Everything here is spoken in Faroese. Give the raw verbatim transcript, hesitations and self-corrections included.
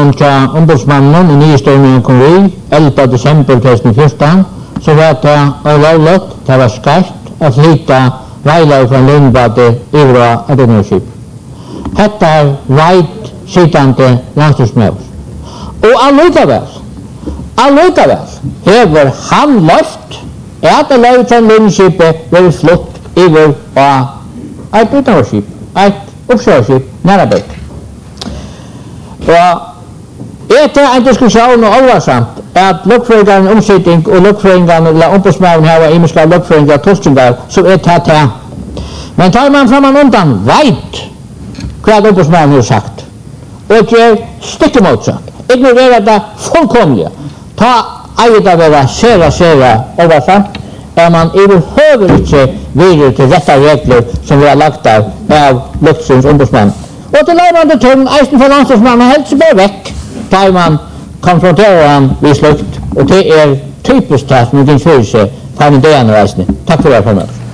Dømon til ombudsmannen i nyhetsstøyningen kom vi ellevte desember to tusen og fjorten, så var det ulovligt, det var skarpt, at flytta veilag fra Lundbadet yvra atomskip. Hetta er veit sittande landstidsmøver. Og allikevel, allikevel hever han løft at det løyt fra Lundskipet vil flytt yver av et utenforskip, et oppsjøskip, nærabøk. Og etter en diskusjon og alvarsamt at lukkføringen omsitting og lukkføringen eller ombudsmannen her var imiske lukkføringen av tostingar, så er det til. Men tar man framan undan veit hva ombudsmannen har sagt, og gjør stikke motsatt, ignorerer det fullkomlige, ta eier det være sera, sera alvarsamt, er man overhøver ikke videre til rette regler som vi har lagt av av lukkførings ombudsmannen. Og til leivande tunn, eisen for landstidsmannen helst bare vekk, da man konfronterer han vid slukt, og det er typisk tatt med din følelse fra den døgende reisende. Takk for det, formøter.